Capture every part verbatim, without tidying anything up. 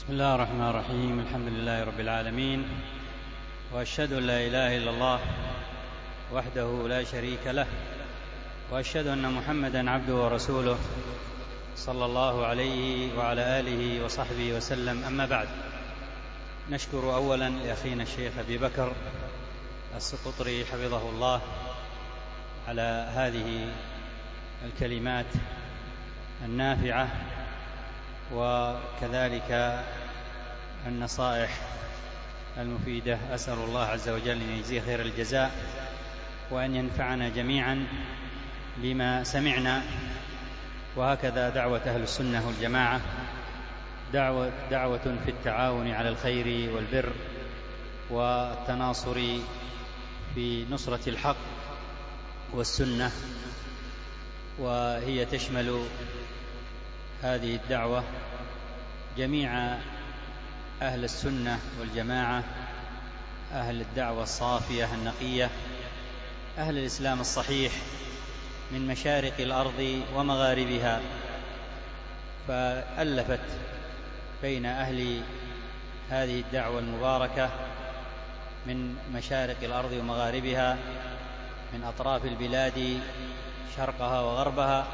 بسم الله الرحمن الرحيم. الحمد لله رب العالمين، وأشهد أن لا إله إلا الله وحده لا شريك له، وأشهد أن محمدا عبده ورسوله صلى الله عليه وعلى آله وصحبه وسلم. أما بعد، نشكر أولا لأخينا الشيخ أبي بكر السقطري حفظه الله على هذه الكلمات النافعة، وكذلك النصائح المفيدة. أسأل الله عز وجل أن يجزيه خير الجزاء، وأن ينفعنا جميعا بما سمعنا. وهكذا دعوة أهل السنة والجماعة دعوة, دعوة في التعاون على الخير والبر والتناصر في نصرة الحق والسنة، وهي تشمل هذه الدعوة جميع أهل السنة والجماعة، أهل الدعوة الصافية النقية، أهل الإسلام الصحيح من مشارق الأرض ومغاربها. فألفت بين أهل هذه الدعوة المباركة من مشارق الأرض ومغاربها، من أطراف البلاد شرقها وغربها.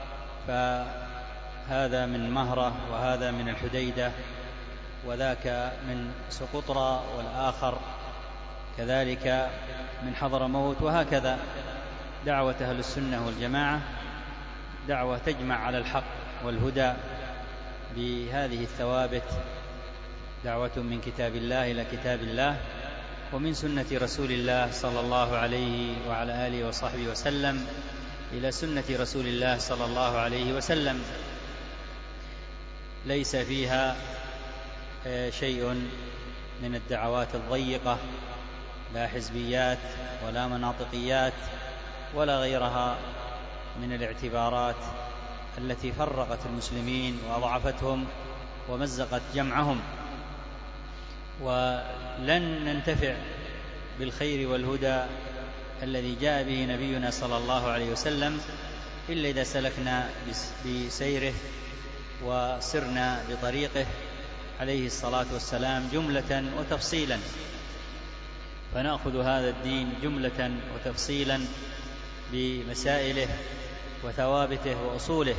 فهذا من مهرة، وهذا من الحديدة، وذاك من سقطرى، والآخر كذلك من حضرموت. وهكذا دعوة أهل السنة والجماعة دعوة تجمع على الحق والهدى بهذه الثوابت، دعوة من كتاب الله إلى كتاب الله، ومن سنة رسول الله صلى الله عليه وعلى آله وصحبه وسلم إلى سنة رسول الله صلى الله عليه وسلم. ليس فيها شيء من الدعوات الضيقة، لا حزبيات ولا مناطقيات ولا غيرها من الاعتبارات التي فرقت المسلمين وأضعفتهم ومزقت جمعهم. ولن ننتفع بالخير والهدى الذي جاء به نبينا صلى الله عليه وسلم إلا إذا سلكنا بسيره وسرنا بطريقه عليه الصلاة والسلام جملة وتفصيلا. فنأخذ هذا الدين جملة وتفصيلا بمسائله وثوابته وأصوله.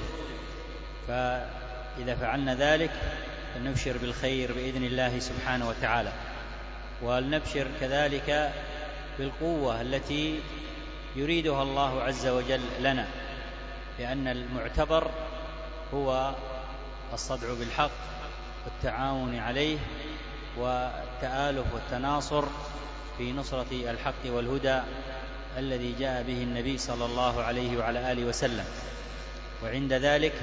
فإذا فعلنا ذلك فنبشر بالخير بإذن الله سبحانه وتعالى، ولنبشر كذلك بالقوة التي يريدها الله عز وجل لنا، لأن المعتبر هو الصدع بالحق والتعاون عليه والتآلف والتناصر في نصرة الحق والهدى الذي جاء به النبي صلى الله عليه وعلى آله وسلم. وعند ذلك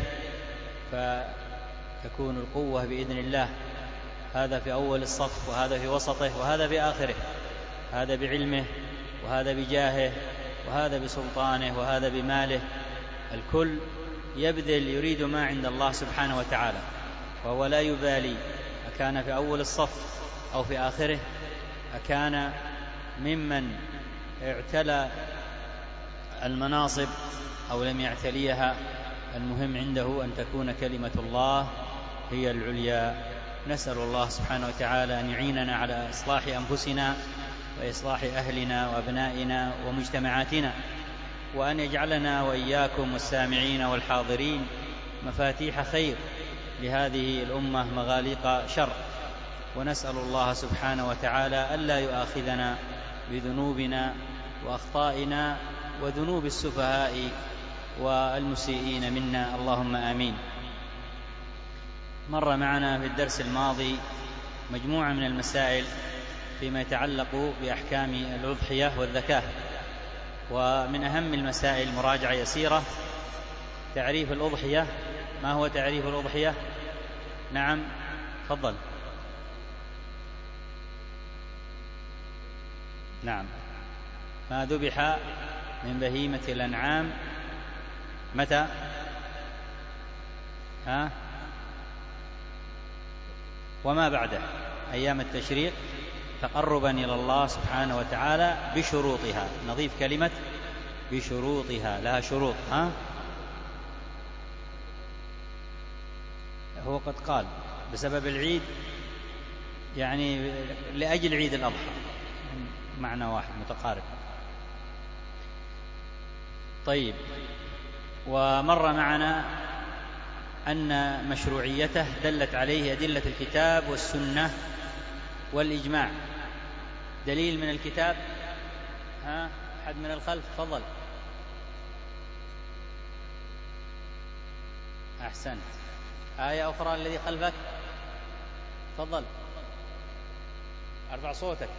فتكون القوة بإذن الله، هذا في أول الصف، وهذا في وسطه، وهذا بآخره، هذا بعلمه، وهذا بجاهه، وهذا بسلطانه، وهذا بماله. الكل يبذل يريد ما عند الله سبحانه وتعالى، وهو لا يبالي أكان في أول الصف أو في آخره، أكان ممن اعتلى المناصب أو لم يعتليها. المهم عنده أن تكون كلمة الله هي العليا. نسأل الله سبحانه وتعالى أن يعيننا على إصلاح أنفسنا وإصلاح أهلنا وأبنائنا ومجتمعاتنا، وأن يجعلنا وإياكم والسامعين والحاضرين مفاتيح خير لهذه الأمة مغاليق شر. ونسأل الله سبحانه وتعالى ألا يؤاخذنا بذنوبنا وأخطائنا وذنوب السفهاء والمسيئين منا، اللهم آمين. مر معنا في الدرس الماضي مجموعة من المسائل فيما يتعلق بأحكام الأضحية والزكاة، ومن أهم المسائل مراجعة يسيرة تعريف الأضحية. ما هو تعريف الأضحية؟ نعم، تفضل. نعم، ما ذبح من بهيمة الأنعام متى؟ ها؟ وما بعده أيام التشريق تقربا إلى الله سبحانه وتعالى بشروطها. نضيف كلمة بشروطها، لها شروط. ها؟ هو قد قال بسبب العيد يعني لأجل عيد الأضحى، معنى واحد متقارب. طيب، ومر معنا أن مشروعيته دلت عليه أدلة الكتاب والسنة والإجماع. دليل من الكتاب؟ ها، أحد من الخلف؟ تفضل. أحسنت. آية أخرى الذي خلفك؟ تفضل، ارفع صوتك.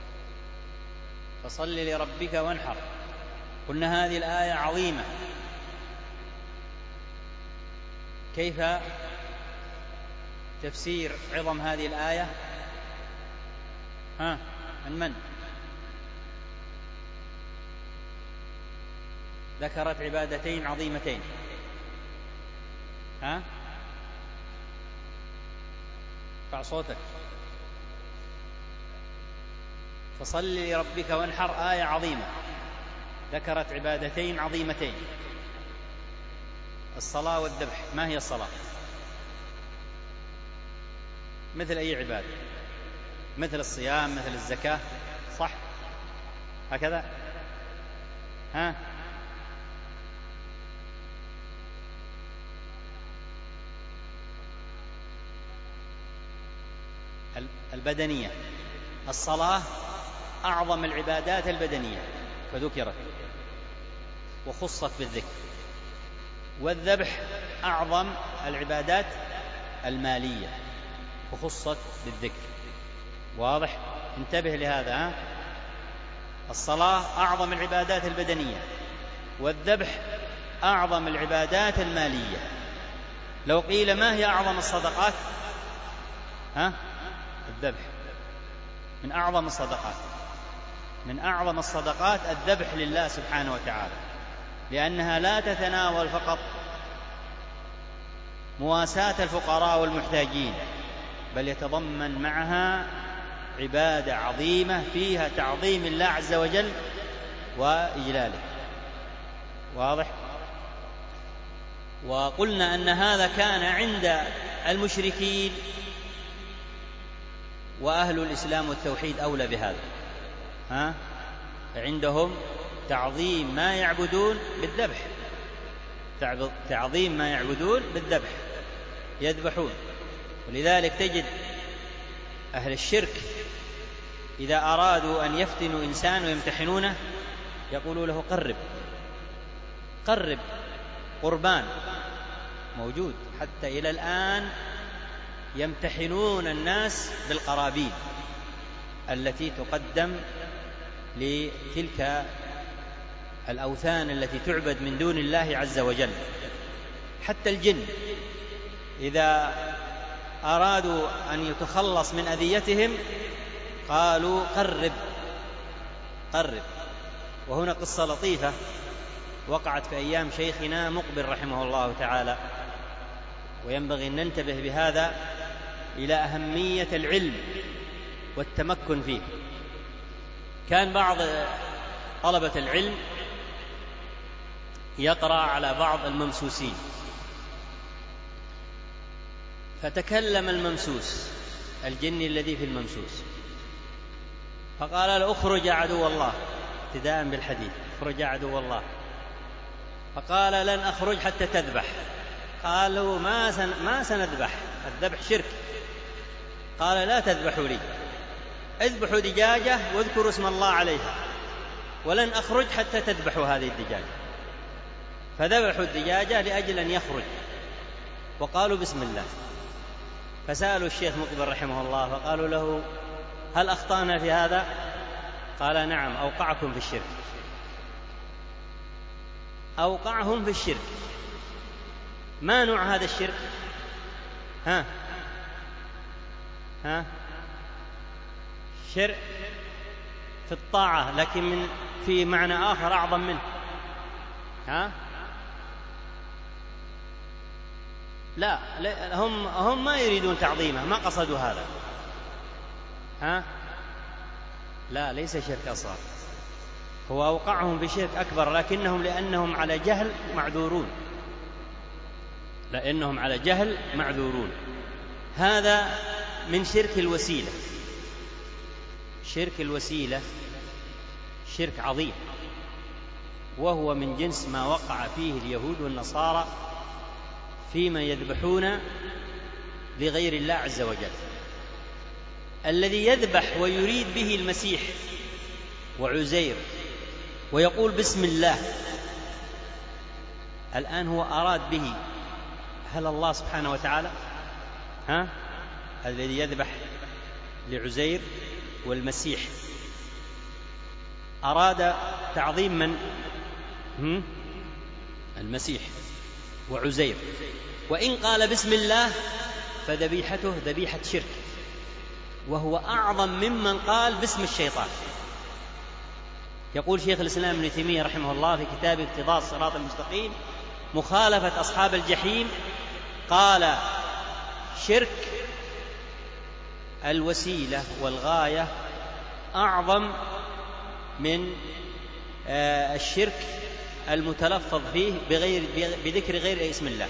فصل لربك وانحر. قلنا هذه الآية عظيمة. كيف تفسير عظم هذه الآية؟ ها، من من ذكرت عبادتين عظيمتين؟ ها، ارفع صوتك. فصل لربك وانحر آية عظيمة ذكرت عبادتين عظيمتين، الصلاة والذبح. ما هي الصلاة؟ مثل أي عبادة، مثل الصيام، مثل الزكاة، صح؟ هكذا. ها، البدنية. الصلاة أعظم العبادات البدنية فذكرت وخصت بالذكر، والذبح أعظم العبادات المالية وخصت بالذكر. واضح؟ انتبه لهذا. ها؟ الصلاة أعظم العبادات البدنية، والذبح أعظم العبادات المالية. لو قيل ما هي أعظم الصدقات؟ ها؟ الذبح من أعظم الصدقات. من أعظم الصدقات الذبح لله سبحانه وتعالى، لأنها لا تتناول فقط مواساة الفقراء والمحتاجين، بل يتضمن معها عبادة عظيمة فيها تعظيم الله عز وجل وإجلاله. واضح؟ وقلنا أن هذا كان عند المشركين، وأهل الإسلام والتوحيد أولى بهذا. ها؟ عندهم تعظيم ما يعبدون بالذبح، تعظيم ما يعبدون بالذبح، يذبحون. ولذلك تجد أهل الشرك إذا أرادوا أن يفتنوا إنسان ويمتحنونه يقولوا له قرب قرب قربان. موجود حتى إلى الآن، يمتحنون الناس بالقرابين التي تقدم لتلك الأوثان التي تعبد من دون الله عز وجل. حتى الجن إذا أرادوا أن يتخلص من أذيتهم قالوا قرب قرب. وهنا قصة لطيفة وقعت في أيام شيخنا مقبل رحمه الله تعالى، وينبغي أن ننتبه بهذا إلى أهمية العلم والتمكن فيه. كان بعض طلبة العلم يقرأ على بعض الممسوسين، فتكلم الممسوس الجني الذي في الممسوس فقال له اخرج يا عدو الله، ابتداء بالحديث، اخرج يا عدو الله. فقال لن أخرج حتى تذبح. قالوا ما, سن ما سنذبح، الذبح شرك. قال لا تذبحوا لي، اذبحوا دجاجة واذكروا اسم الله عليها، ولن أخرج حتى تذبحوا هذه الدجاجة. فذبحوا الدجاجة لأجل أن يخرج، وقالوا بسم الله. فسألوا الشيخ مقبل رحمه الله فقالوا له هل أخطأنا في هذا؟ قال نعم، أوقعكم في الشرك، أوقعهم في الشرك. ما نوع هذا الشرك؟ ها ها شرك في الطاعة، لكن من في معنى آخر أعظم منه. ها لا, لا هم هم ما يريدون تعظيمه، ما قصدوا هذا. ها لا، ليس شرك أصغر، هو أوقعهم بشرك أكبر، لكنهم لأنهم على جهل معذورون، لأنهم على جهل معذورون. هذا من شرك الوسيلة. شرك الوسيلة شرك عظيم، وهو من جنس ما وقع فيه اليهود والنصارى فيما يذبحون لغير الله عز وجل. الذي يذبح ويريد به المسيح وعزير ويقول بسم الله، الآن هو أراد به هل الله سبحانه وتعالى؟ ها؟ الذي يذبح لعزير والمسيح أراد تعظيم من؟ هم؟ المسيح وعزير. وإن قال بسم الله فذبيحته ذبيحة شرك، وهو أعظم ممن قال باسم الشيطان. يقول شيخ الإسلام ابن تيمية رحمه الله في كتاب اقتضاء الصراط المستقيم مخالفة أصحاب الجحيم، قال شرك الوسيلة والغاية أعظم من الشرك المتلفظ فيه بغير بذكر غير اسم الله،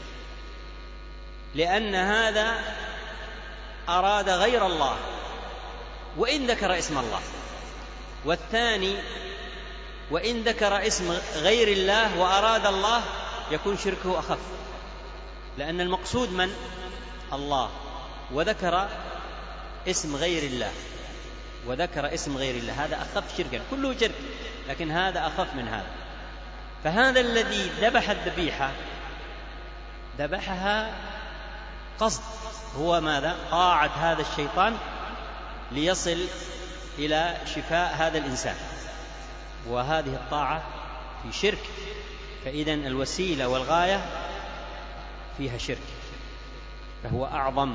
لأن هذا أراد غير الله وإن ذكر اسم الله، والثاني وإن ذكر اسم غير الله وأراد الله يكون شركه أخف، لأن المقصود من؟ الله، وذكر اسم غير الله وذكر اسم غير الله، هذا أخف شركا، كله شرك لكن هذا أخف من هذا. فهذا الذي ذبح الذبيحة ذبحها قصد، هو ماذا؟ طاعة هذا الشيطان ليصل إلى شفاء هذا الإنسان، وهذه الطاعة في شرك، فإذن الوسيلة والغاية فيها شرك، فهو أعظم.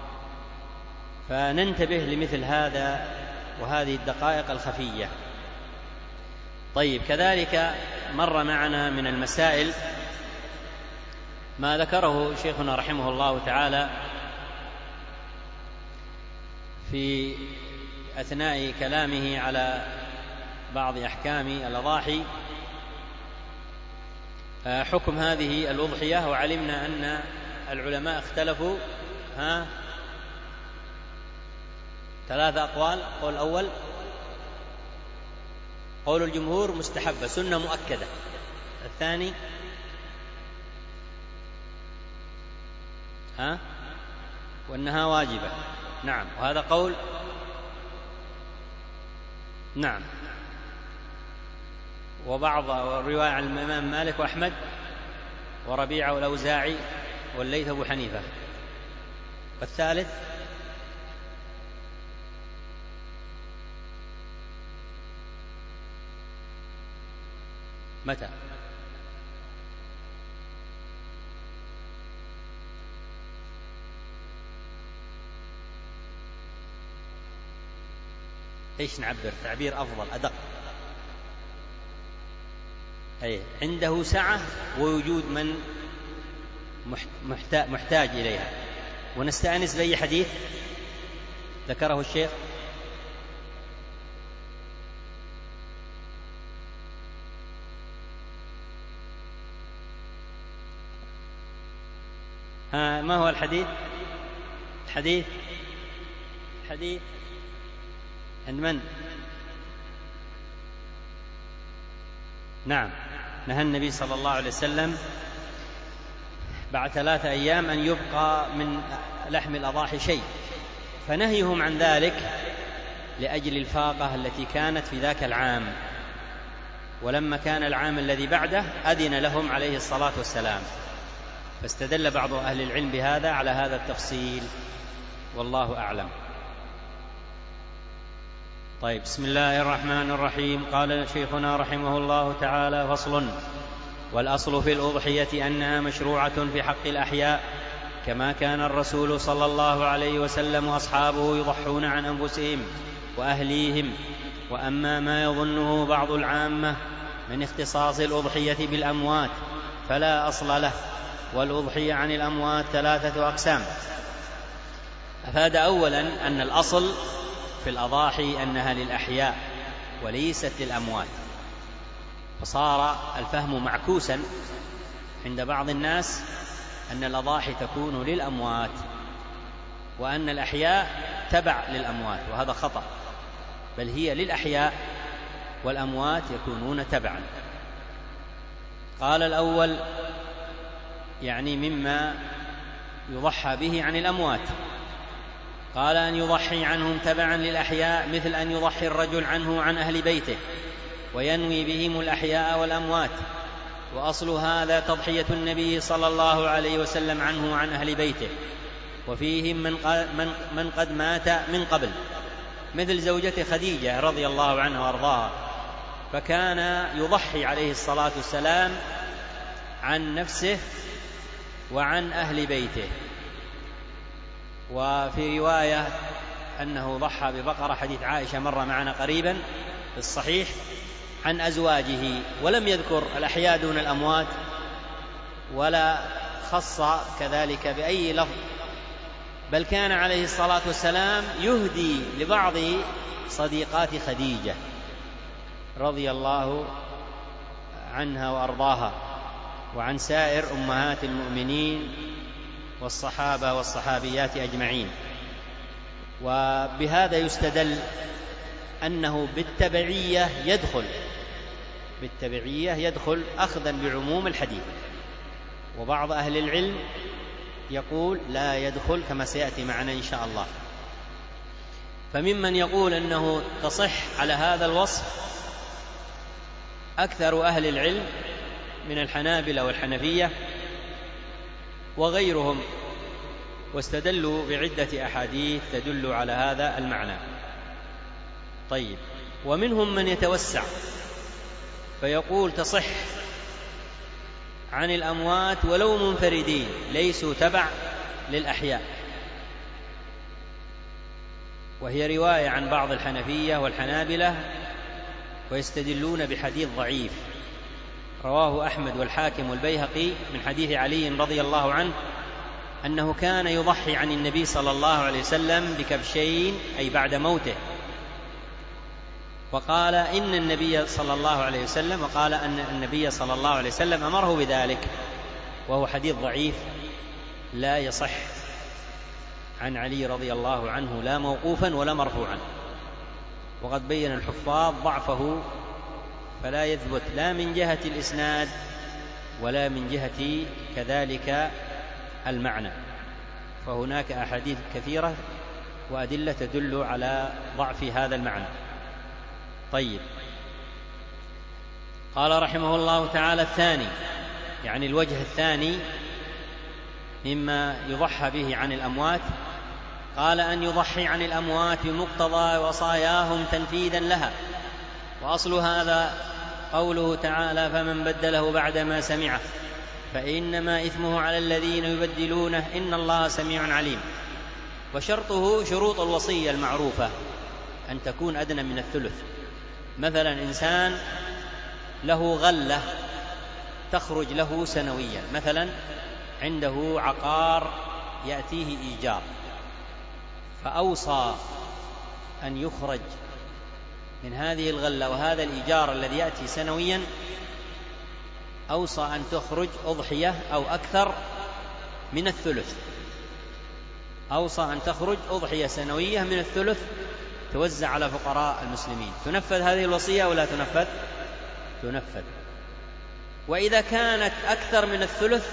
فننتبه لمثل هذا وهذه الدقائق الخفية. طيب، كذلك مر معنا من المسائل ما ذكره شيخنا رحمه الله تعالى في أثناء كلامه على بعض أحكام الأضاحي، حكم هذه الأضحية. وعلمنا أن العلماء اختلفوا ها ثلاثة أقوال. قول الأول قول الجمهور مستحبة سنة مؤكدة، الثاني ها وأنها واجبة، نعم، وهذا قول نعم، وبعض الرواية عن الإمام مالك وأحمد وربيعة والأوزاعي والليث أبو حنيفة. والثالث متى؟ ايش نعبر؟ تعبير أفضل أدق. أي عنده سعة ووجود من محتاج إليها. ونستأنس بأي حديث ذكره الشيخ؟ ها، ما هو الحديث؟ الحديث الحديث عند من؟ نعم، نهى النبي صلى الله عليه وسلم بعد ثلاثة أيام أن يبقى من لحم الأضاحي شيء، فنهيهم عن ذلك لأجل الفاقة التي كانت في ذاك العام، ولما كان العام الذي بعده أذن لهم عليه الصلاة والسلام، فاستدل بعض أهل العلم بهذا على هذا التفصيل، والله أعلم. طيب، بسم الله الرحمن الرحيم. قال شيخنا رحمه الله تعالى: فصل: والأصل في الأضحية أنها مشروعة في حق الأحياء، كما كان الرسول صلى الله عليه وسلم وأصحابه يضحون عن أنفسهم وأهليهم. وأما ما يظنه بعض العامة من اختصاص الأضحية بالأموات فلا أصل له، والأضحية عن الأموات ثلاثة أقسام. أفاد أولا أن الأصل في الأضاحي أنها للأحياء وليست للأموات، فصار الفهم معكوسا عند بعض الناس أن الأضاحي تكون للأموات، وأن الأحياء تبع للأموات، وهذا خطأ، بل هي للأحياء والأموات يكونون تبعا. قال الأول يعني مما يضحى به عن الأموات، قال أن يضحي عنهم تبعا للأحياء مثل أن يضحي الرجل عنه عن أهل بيته وينوي بهم الأحياء والأموات، وأصل هذا تضحية النبي صلى الله عليه وسلم عنه وعن أهل بيته، وفيهم من قد مات من قبل، مثل زوجة خديجة رضي الله عنها وأرضاها، فكان يضحي عليه الصلاة والسلام عن نفسه وعن أهل بيته. وفي رواية أنه ضحى ببقرة، حديث عائشة مر معنا قريبا في الصحيح، عن أزواجه، ولم يذكر الأحياء دون الأموات ولا خص كذلك بأي لفظ، بل كان عليه الصلاة والسلام يهدي لبعض صديقات خديجة رضي الله عنها وأرضاها، وعن سائر أمهات المؤمنين والصحابة والصحابيات أجمعين. وبهذا يستدل أنه بالتبعية يدخل بالتبعية يدخل أخذا بعموم الحديث، وبعض أهل العلم يقول لا يدخل كما سيأتي معنا إن شاء الله. فممن يقول أنه تصح على هذا الوصف أكثر أهل العلم من الحنابلة والحنفية وغيرهم، واستدلوا بعدة أحاديث تدل على هذا المعنى. طيب، ومنهم من يتوسع فيقول تصح عن الأموات ولو منفردين ليسوا تبع للأحياء، وهي رواية عن بعض الحنفية والحنابلة، ويستدلون بحديث ضعيف رواه أحمد والحاكم والبيهقي من حديث علي رضي الله عنه أنه كان يضحي عن النبي صلى الله عليه وسلم بكبشين أي بعد موته، وقال إن النبي صلى الله عليه وسلم وقال أن النبي صلى الله عليه وسلم أمره بذلك، وهو حديث ضعيف لا يصح عن علي رضي الله عنه لا موقوفا ولا مرفوعا، وقد بين الحفاظ ضعفه، فلا يثبت لا من جهة الإسناد ولا من جهة كذلك المعنى، فهناك أحاديث كثيرة وأدلة تدل على ضعف هذا المعنى. طيب، قال رحمه الله تعالى الثاني، يعني الوجه الثاني مما يضحى به عن الأموات، قال أن يضحي عن الأموات بمقتضى وصاياهم تنفيذا لها، وأصل هذا قوله تعالى فمن بدله بعدما سمعه فإنما إثمه على الذين يبدلونه إن الله سميع عليم. وشرطه شروط الوصية المعروفة أن تكون أدنى من الثلث. مثلا إنسان له غلة تخرج له سنويا، مثلا عنده عقار يأتيه إيجار، فأوصى أن يخرج من هذه الغلة وهذا الإيجار الذي يأتي سنويا، أوصى أن تخرج أضحية أو أكثر من الثلث، أوصى أن تخرج أضحية سنوية من الثلث توزع على فقراء المسلمين. تنفذ هذه الوصية أو لا تنفذ؟ تنفذ. وإذا كانت أكثر من الثلث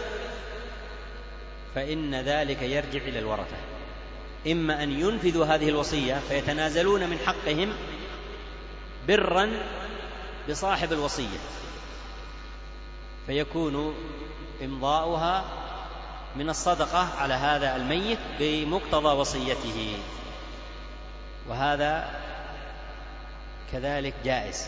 فإن ذلك يرجع إلى الورثة، إما أن ينفذوا هذه الوصية فيتنازلون من حقهم برا بصاحب الوصية، فيكون إمضاؤها من الصدقة على هذا الميت بمقتضى وصيته، وهذا كذلك جائز.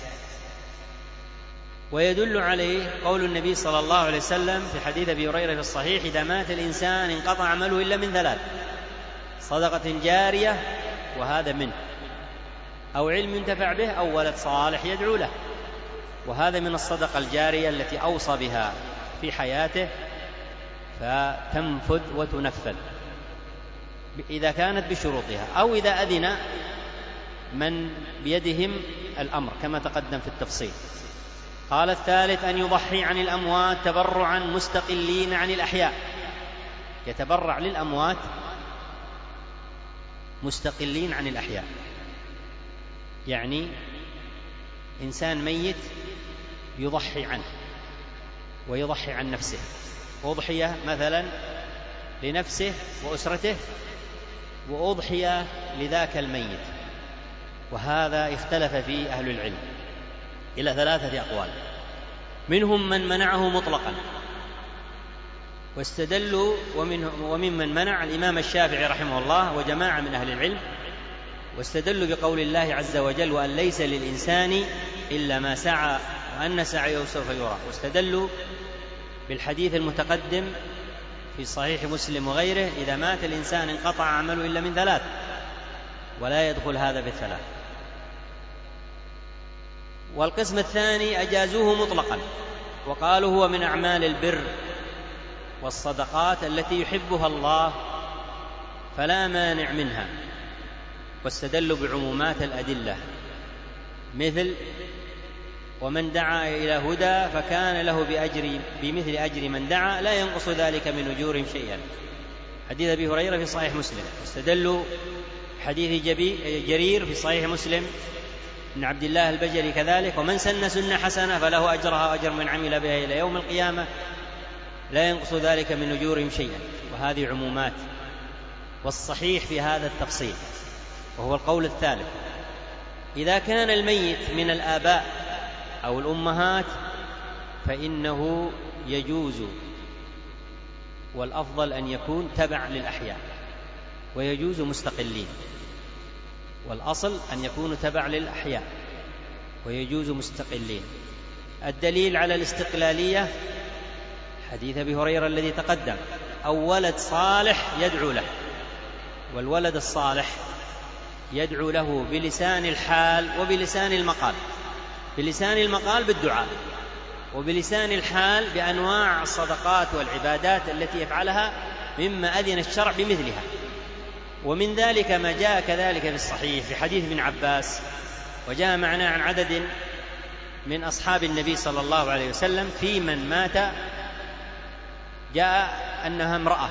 ويدل عليه قول النبي صلى الله عليه وسلم في حديث أبي هريرة في الصحيح إذا مات الإنسان انقطع عمله إلا من ثلاث: صدقة جارية وهذا منه، أو علم ينتفع به، أو ولد صالح يدعو له، وهذا من الصدقة الجارية التي أوصى بها في حياته فتنفذ وتنفذ إذا كانت بشروطها، أو إذا أذن من بيدهم الأمر كما تقدم في التفصيل. قال الثالث أن يضحي عن الأموات تبرعا مستقلين عن الأحياء، يتبرع للأموات مستقلين عن الأحياء. يعني إنسان ميت يضحي عنه ويضحي عن نفسه، أضحية مثلا لنفسه وأسرته وأضحية لذاك الميت، وهذا اختلف فيه أهل العلم إلى ثلاثة أقوال. منهم من منعه مطلقا واستدلوا، وممن منع الإمام الشافعي رحمه الله وجماعة من أهل العلم، واستدلوا بقول الله عز وجل: وأن ليس للإنسان إلا ما سعى وأن سعيه سوف يرى. واستدلوا بالحديث المتقدم في صحيح مسلم وغيره: إذا مات الإنسان انقطع عمله إلا من ثلاث، ولا يدخل هذا في الثلاث. والقسم الثاني أجازوه مطلقا وقالوا هو من أعمال البر والصدقات التي يحبها الله فلا مانع منها، واستدلوا بعمومات الأدلة، مثل: ومن دعا إلى هدى فكان له بأجر بمثل أجر من دعا لا ينقص ذلك من أجورهم شيئا، حديث أبي هريرة في صحيح مسلم. واستدلوا حديث جرير في صحيح مسلم بن عبد الله البجلي كذلك: ومن سن سنة حسنة فله أجرها وأجر من عمل بها إلى يوم القيامة لا ينقص ذلك من أجورهم شيئا. وهذه عمومات. والصحيح في هذا التفصيل، وهو القول الثالث: إذا كان الميت من الآباء أو الأمهات فإنه يجوز، والأفضل أن يكون تبع للأحياء، ويجوز مستقلين. والأصل أن يكونوا تبع للأحياء ويجوز مستقلين. الدليل على الاستقلالية حديث أبي هريرة الذي تقدم: أو ولد صالح يدعو له. والولد الصالح يدعو له بلسان الحال وبلسان المقال. بلسان المقال بالدعاء، وبلسان الحال بأنواع الصدقات والعبادات التي يفعلها مما أذن الشرع بمثلها. ومن ذلك ما جاء كذلك في الصحيح في حديث ابن عباس، وجاء معنا عن عدد من أصحاب النبي صلى الله عليه وسلم في من مات، جاء أنها امرأة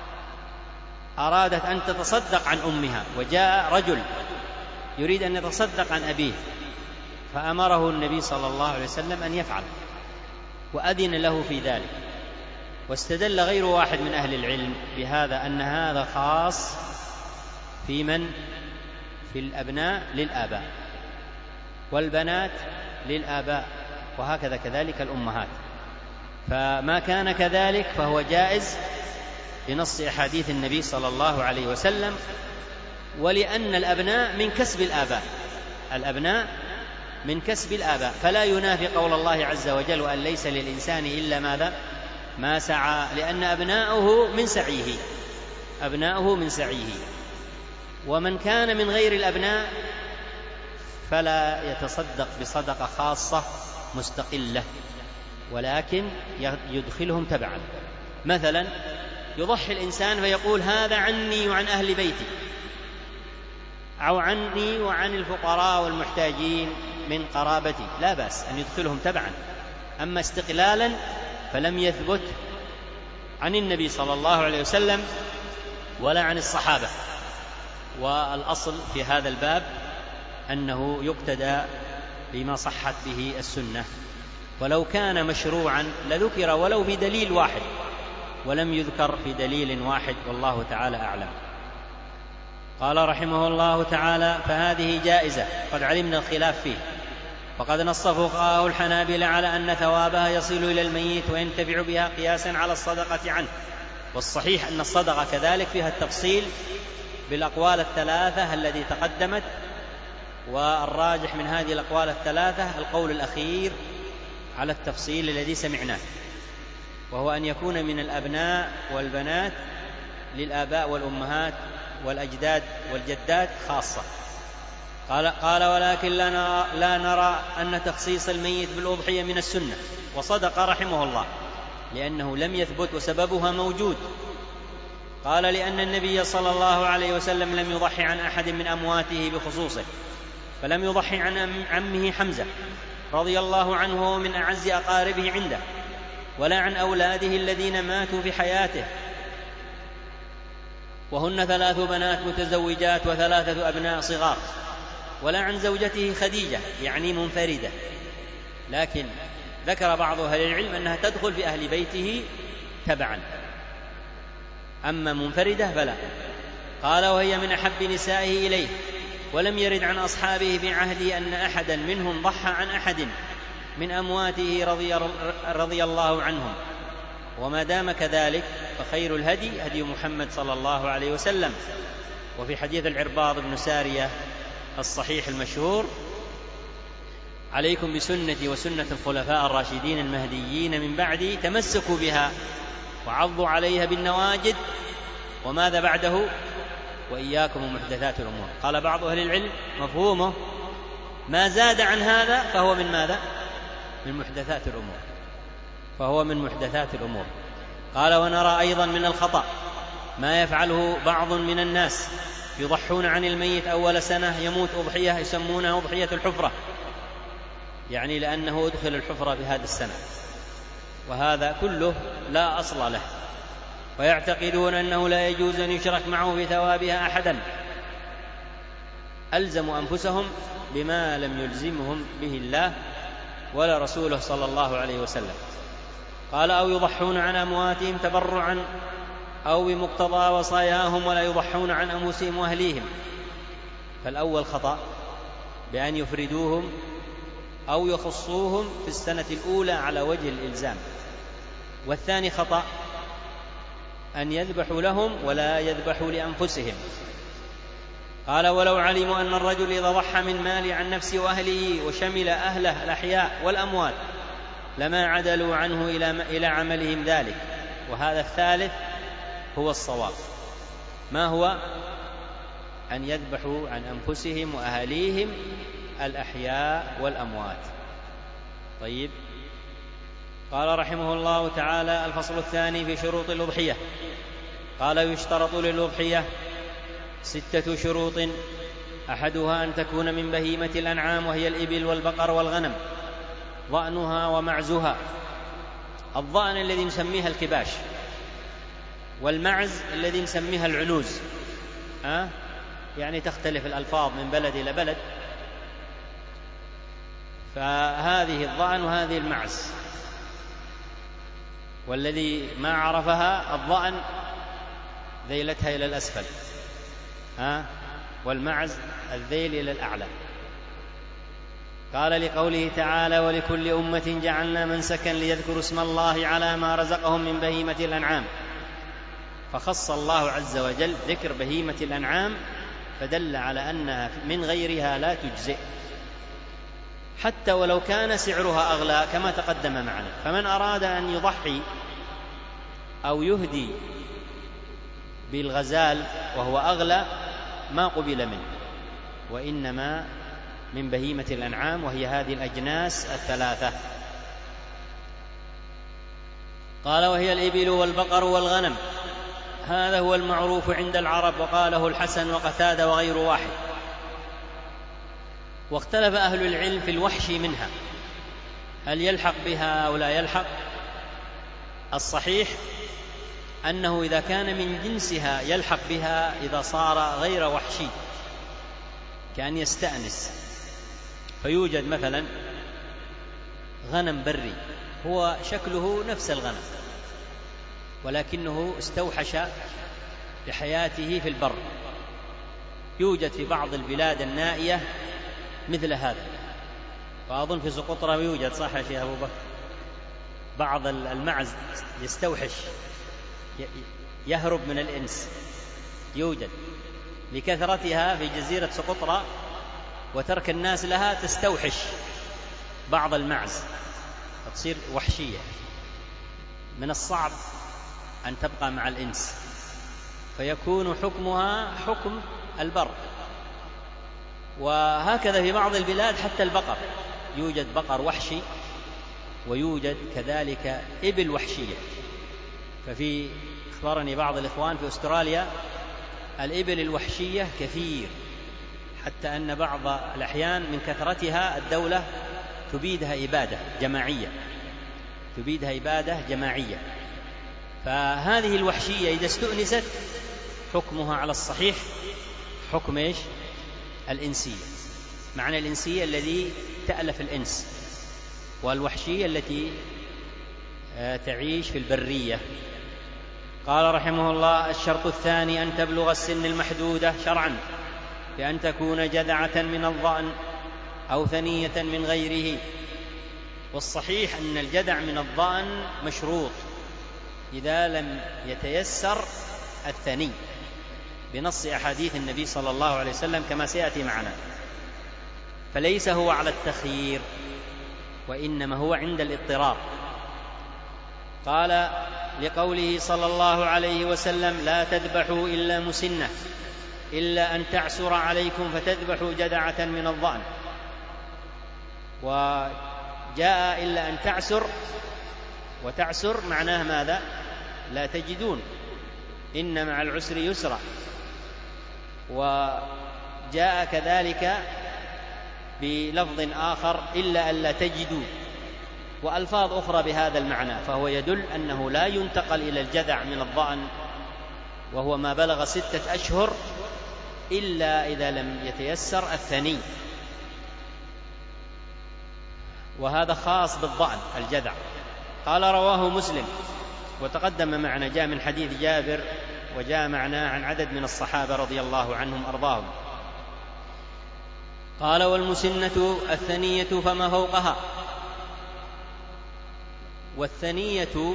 أرادت أن تتصدق عن أمها، وجاء رجل يريد أن يتصدق عن أبيه، فأمره النبي صلى الله عليه وسلم أن يفعل وأذن له في ذلك. واستدل غير واحد من أهل العلم بهذا، أن هذا خاص في من في الأبناء للآباء، والبنات للآباء، وهكذا كذلك الأمهات. فما كان كذلك فهو جائز بنص أحاديث النبي صلى الله عليه وسلم. ولأن الأبناء من كسب الآباء، الأبناء من كسب الآباء، فلا ينافي قول الله عز وجل: وأن ليس للإنسان إلا ماذا ما سعى، لأن أبناؤه من سعيه أبناؤه من سعيه. ومن كان من غير الأبناء فلا يتصدق بصدقة خاصة مستقلة، ولكن يدخلهم تبعا. مثلا يضحي الإنسان فيقول: هذا عني وعن أهل بيتي، أو عني وعن الفقراء والمحتاجين من قرابتي، لا بأس أن يدخلهم تبعا. أما استقلالا فلم يثبت عن النبي صلى الله عليه وسلم ولا عن الصحابة. والأصل في هذا الباب أنه يقتدى بما صحت به السنة، ولو كان مشروعا لذكر ولو بدليل واحد، ولم يذكر في دليل واحد، والله تعالى أعلم. قال رحمه الله تعالى: فهذه جائزة قد علمنا الخلاف فيه، وقد نص فقهاء الحنابلة على أن ثوابها يصل إلى الميت وينتفع بها قياسا على الصدقة عنه. والصحيح أن الصدقة كذلك فيها التفصيل بالأقوال الثلاثة التي تقدمت، والراجح من هذه الأقوال الثلاثة القول الأخير على التفصيل الذي سمعناه، وهو أن يكون من الأبناء والبنات للآباء والأمهات والأجداد والجدات خاصة. قال, قال ولكن لا نرى, لا نرى أن تخصيص الميت بالأضحية من السنة. وصدق رحمه الله، لأنه لم يثبت وسببها موجود. قال: لأن النبي صلى الله عليه وسلم لم يضحي عن أحد من أمواته بخصوصه، فلم يضحي عن عمه حمزة رضي الله عنه ومن أعز أقاربه عنده، ولا عن أولاده الذين ماتوا في حياته، وهن ثلاث بنات متزوجات وثلاثة أبناء صغار، ولا عن زوجته خديجة يعني منفردة، لكن ذكر بعض أهل العلم أنها تدخل في أهل بيته تبعا، أما منفردة فلا. قال وهي من أحب نسائه إليه، ولم يرد عن أصحابه في عهده أن أحدا منهم ضحى عن أحد من أمواته رضي, رضي الله عنهم، وما دام كذلك فخير الهدي هدي محمد صلى الله عليه وسلم. وفي حديث العرباض بن سارية الصحيح المشهور: عليكم بسنتي وسنة الخلفاء الراشدين المهديين من بعدي، تمسكوا بها وعضوا عليها بالنواجذ، وماذا بعده؟ وإياكم ومحدثات الأمور. قال بعض أهل العلم مفهومه ما زاد عن هذا فهو من ماذا؟ من محدثات الأمور، فهو من محدثات الأمور. قال ونرى أيضا من الخطأ ما يفعله بعض من الناس، يضحون عن الميت أول سنة يموت أضحية يسمونها أضحية الحفرة، يعني لأنه أدخل الحفرة في هذه السنة، وهذا كله لا أصل له، ويعتقدون أنه لا يجوز أن يشرك معه في ثوابها أحدا، ألزموا أنفسهم بما لم يلزمهم به الله ولا رسوله صلى الله عليه وسلم. قال أو يضحون عن أمواتهم تبرعا أو بمقتضى وصاياهم ولا يضحون عن أنفسهم وأهليهم، فالأول خطأ بأن يفردوهم أو يخصوهم في السنة الأولى على وجه الإلزام، والثاني خطأ أن يذبحوا لهم ولا يذبحوا لأنفسهم. قال ولو علموا أن الرجل إذا ضحى من مال عن نفسه وأهله وشمل أهله الأحياء والأموات لما عدلوا عنه إلى عملهم ذلك. وهذا الثالث هو الصواب، ما هو؟ أن يذبحوا عن أنفسهم وأهليهم الأحياء والأموات. طيب، قال رحمه الله تعالى: الفصل الثاني في شروط الأضحية. قال يشترط للأضحية ستة شروط، أحدها أن تكون من بهيمة الأنعام وهي الإبل والبقر والغنم، ضأنها ومعزها. الضأن الذي نسميها الكباش، والمعز الذي نسميها العنوز، أه؟ يعني تختلف الألفاظ من بلد إلى بلد، فهذه الضأن وهذه المعز. والذي ما عرفها الضأن ذيلتها إلى الأسفل، ها؟ والمعز الذيل إلى الأعلى. قال لقوله تعالى: ولكل أمة جعلنا منسكا ليذكروا اسم الله على ما رزقهم من بهيمة الأنعام، فخص الله عز وجل ذكر بهيمة الأنعام فدل على أنها من غيرها لا تجزئ، حتى ولو كان سعرها أغلى كما تقدم معنا. فمن أراد أن يضحي أو يهدي بالغزال وهو أغلى ما قبل منه، وإنما من بهيمة الأنعام، وهي هذه الأجناس الثلاثة. قال: وهي الإبل والبقر والغنم، هذا هو المعروف عند العرب، وقاله الحسن وقتادة وغير واحد. واختلف أهل العلم في الوحش منها، هل يلحق بها أو لا يلحق؟ الصحيح أنه إذا كان من جنسها يلحق بها إذا صار غير وحشي، كأن يستأنس، فيوجد مثلا غنم بري هو شكله نفس الغنم ولكنه استوحش بحياته في البر، يوجد في بعض البلاد النائية مثل هذا، وأظن في سقطرى يوجد، صح يا شيخ أبو بكر؟ بعض المعز يستوحش يهرب من الإنس، يوجد لكثرتها في جزيرة سقطرى وترك الناس لها تستوحش بعض المعز تصير وحشية، من الصعب أن تبقى مع الإنس، فيكون حكمها حكم البر. وهكذا في بعض البلاد حتى البقر، يوجد بقر وحشي ويوجد كذلك إبل وحشية. ففي أخبرني بعض الإخوان في أستراليا الإبل الوحشية كثير، حتى أن بعض الأحيان من كثرتها الدولة تبيدها إبادة جماعية، تبيدها إبادة جماعية. فهذه الوحشية إذا استؤنست حكمها على الصحيح حكم إيش؟ الإنسية. معنى الإنسية الذي تألف الإنس، والوحشية التي تعيش في البرية. قال رحمه الله: الشرط الثاني أن تبلغ السن المحدودة شرعا بأن تكون جذعة من الضأن أو ثنية من غيره. والصحيح أن الجذع من الضأن مشروط إذا لم يتيسر الثني بنص أحاديث النبي صلى الله عليه وسلم كما سيأتي معنا، فليس هو على التخيير وإنما هو عند الاضطرار. قال لقوله صلى الله عليه وسلم: لا تذبحوا إلا مسنة إلا أن تعسر عليكم فتذبحوا جذعة من الضأن. وجاء إلا أن تعسر، وتعسر معناه ماذا؟ لا تجدون، إن مع العسر يسرا. وجاء كذلك بلفظ آخر: إلا أن لا تجدوا، وألفاظ أخرى بهذا المعنى، فهو يدل أنه لا ينتقل إلى الجذع من الضأن وهو ما بلغ ستة أشهر إلا إذا لم يتيسر الثني، وهذا خاص بالضأن الجذع. قال: رواه مسلم. وتقدم معنا جاء من حديث جابر، وجاء معناه عن عدد من الصحابة رضي الله عنهم أرضاهم. قال: والمسنة الثنية فما فوقها. والثنية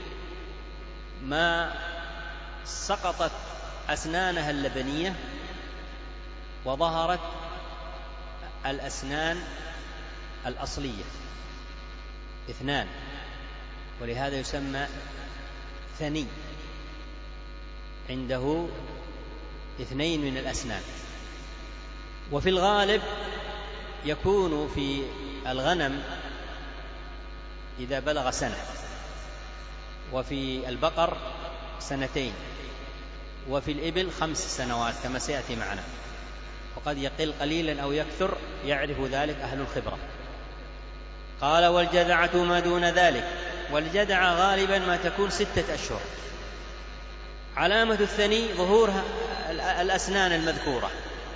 ما سقطت أسنانها اللبنية وظهرت الأسنان الأصلية، اثنان، ولهذا يسمى ثني، عنده اثنين من الأسنان. وفي الغالب يكون في الغنم إذا بلغ سنة، وفي البقر سنتين، وفي الإبل خمس سنوات كما سيأتي معنا، وقد يقل قليلا أو يكثر، يعرف ذلك أهل الخبرة. قال: والجذعة ما دون ذلك. والجذعة غالبا ما تكون ستة أشهر. علامة الثني ظهور الأسنان المذكورة،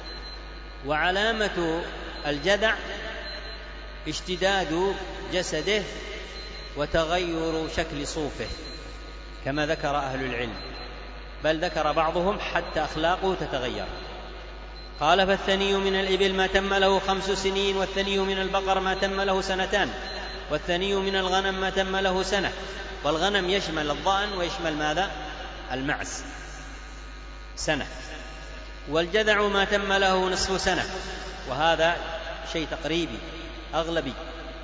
وعلامة الجذع اشتداد جسده وتغير شكل صوفه كما ذكر أهل العلم، بل ذكر بعضهم حتى أخلاقه تتغير. قال: فالثني من الإبل ما تم له خمس سنين، والثني من البقر ما تم له سنتان، والثني من الغنم ما تم له سنة. والغنم يشمل الضأن ويشمل ماذا؟ المعز، سنة. والجذع ما تم له نصف سنة، وهذا شيء تقريبي أغلبي.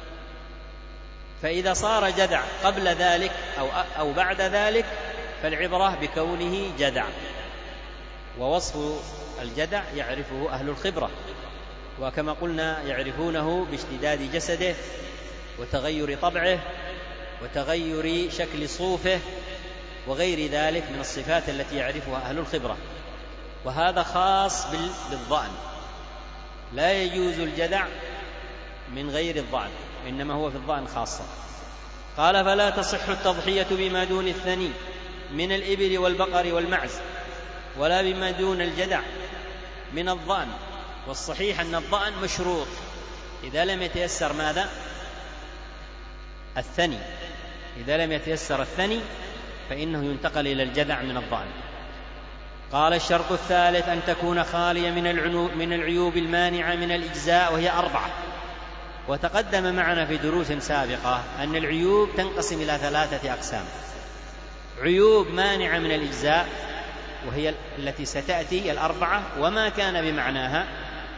فإذا صار جذع قبل ذلك أو, أو بعد ذلك فالعبرة بكونه جذع، ووصف الجذع يعرفه أهل الخبرة، وكما قلنا يعرفونه باشتداد جسده وتغير طبعه وتغير شكل صوفه وغير ذلك من الصفات التي يعرفها أهل الخبرة. وهذا خاص بالضأن، لا يجوز الجذع من غير الضأن، إنما هو في الضأن خاصة. قال: فلا تصح التضحية بما دون الثني من الإبل والبقر والمعز، ولا بما دون الجذع من الضأن. والصحيح أن الضأن مشروط إذا لم يتيسر ماذا؟ الثني. إذا لم يتيسر الثني فإنه ينتقل إلى الجذع من الضأن. قال: الشرط الثالث أن تكون خالية من العيوب المانعة من الإجزاء، وهي أربعة. وتقدم معنا في دروس سابقة أن العيوب تنقسم إلى ثلاثة أقسام: عيوب مانعة من الإجزاء، وهي التي ستأتي الأربعة وما كان بمعناها،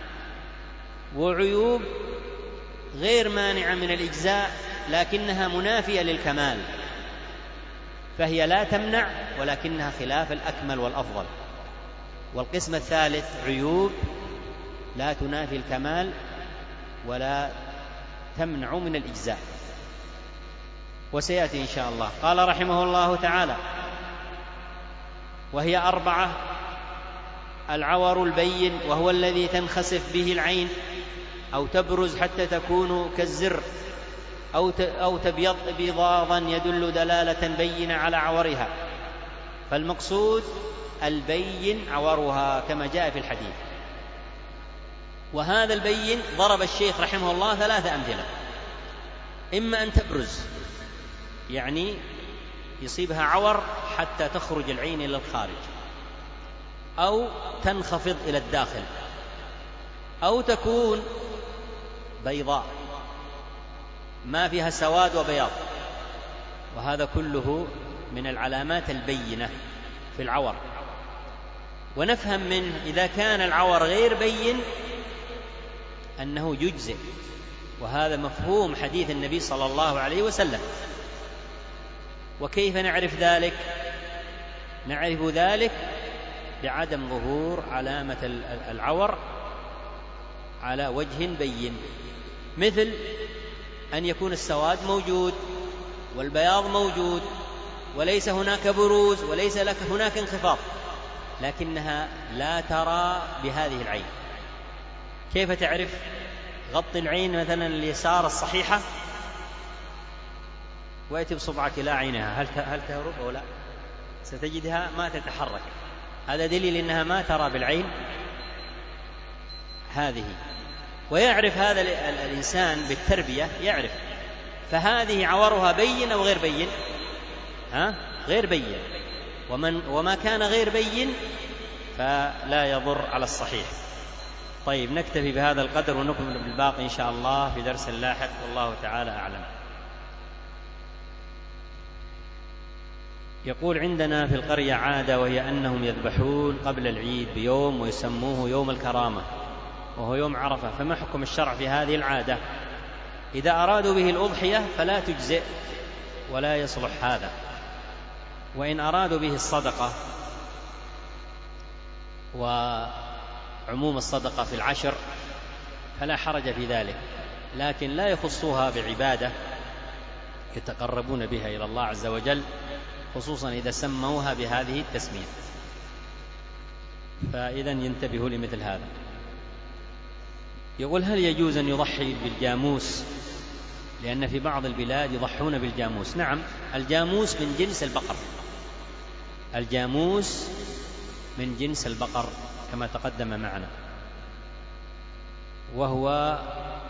وعيوب غير مانعة من الإجزاء لكنها منافية للكمال، فهي لا تمنع ولكنها خلاف الأكمل والأفضل. والقسم الثالث عيوب لا تنافي الكمال ولا تمنع من الإجزاء، وسيأتي إن شاء الله. قال رحمه الله تعالى: وهي أربعة: العور البين، وهو الذي تنخسف به العين أو تبرز حتى تكون كالزر، أو تبيض بيضاضا يدل دلالة بينة على عورها. فالمقصود البين عورها كما جاء في الحديث. وهذا البين ضرب الشيخ رحمه الله ثلاثة أمثلة: إما أن تبرز، يعني يصيبها عور حتى تخرج العين إلى الخارج، أو تنخفض إلى الداخل، أو تكون بيضاء ما فيها سواد وبياض، وهذا كله من العلامات البينة في العور. ونفهم منه إذا كان العور غير بين أنه يجزئ، وهذا مفهوم حديث النبي صلى الله عليه وسلم. وكيف نعرف ذلك؟ نعرف ذلك بعدم ظهور علامة العور على وجه بين، مثل أن يكون السواد موجود والبياض موجود وليس هناك بروز وليس لك هناك انخفاض، لكنها لا ترى بهذه العين. كيف تعرف؟ غط العين مثلا اليسار الصحيحة وأتي بصبعك إلى عينها، هل هل تهرب أو لا؟ ستجدها ما تتحرك، هذا دليل أنها ما ترى بالعين هذه. ويعرف هذا الإنسان بالتربية، يعرف فهذه عورها بين أو غير بين؟ ها؟ غير بين. ومن وما كان غير بين فلا يضر على الصحيح. طيب، نكتفي بهذا القدر ونكمل بالباقي إن شاء الله في درس لاحق، والله تعالى أعلم. يقول: عندنا في القرية عادة، وهي أنهم يذبحون قبل العيد بيوم ويسموه يوم الكرامة، وهو يوم عرفة، فما حكم الشرع في هذه العادة؟ إذا أرادوا به الأضحية فلا تجزئ ولا يصلح هذا، وإن أرادوا به الصدقة وعموم الصدقة في العشر فلا حرج في ذلك، لكن لا يخصوها بعبادة يتقربون بها إلى الله عز وجل، خصوصا إذا سموها بهذه التسمية، فإذا ينتبهوا لمثل هذا. يقول: هل يجوز أن يضحي بالجاموس؟ لأن في بعض البلاد يضحون بالجاموس. نعم، الجاموس من جنس البقر، الجاموس من جنس البقر كما تقدم معنا، وهو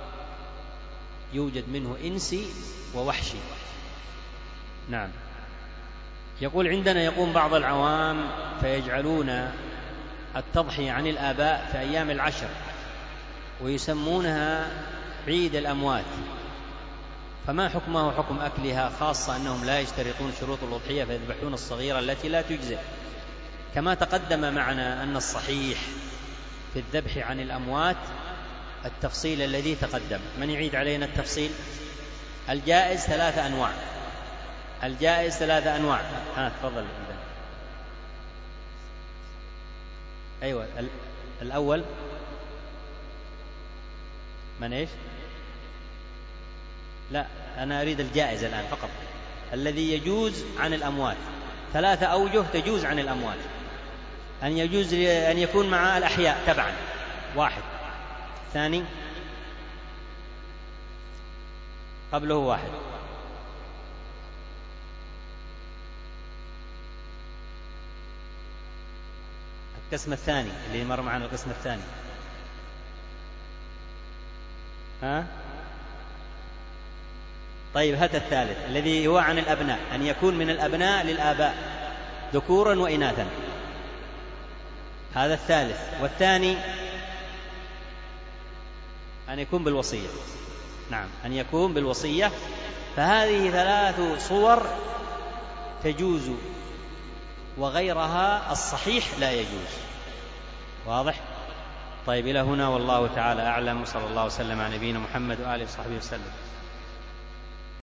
يوجد منه إنسي ووحشي. نعم. يقول: عندنا يقوم بعض العوام فيجعلون التضحية عن الآباء في أيام العشر ويسمونها عيد الأموات، فما حكمه حكم أكلها، خاصة أنهم لا يشترطون شروط الأضحية فيذبحون الصغيرة التي لا تجزئ؟ كما تقدم معنا أن الصحيح في الذبح عن الأموات التفصيل الذي تقدم. من يعيد علينا التفصيل؟ الجائز ثلاثة أنواع، الجائز ثلاثة أنواع. ها تفضل. أيوة، الأول من إيش؟ لا، أنا أريد الجائز الآن فقط، الذي يجوز عن الأموات. ثلاثة أوجه تجوز عن الأموات: أن يجوز أن يكون مع الأحياء تبعا، واحد. ثاني قبله واحد. القسم الثاني اللي مر معنا، القسم الثاني. ها؟ طيب، هذا الثالث الذي هو عن الأبناء، أن يكون من الأبناء للآباء ذكورا وإناثا، هذا الثالث. والثاني أن يكون بالوصية. نعم، أن يكون بالوصية. فهذه ثلاث صور تجوز، وغيرها الصحيح لا يجوز. واضح؟ طيب، إلى هنا والله تعالى أعلم، صلى الله وسلم على نبينا محمد وآله وصحبه وسلم.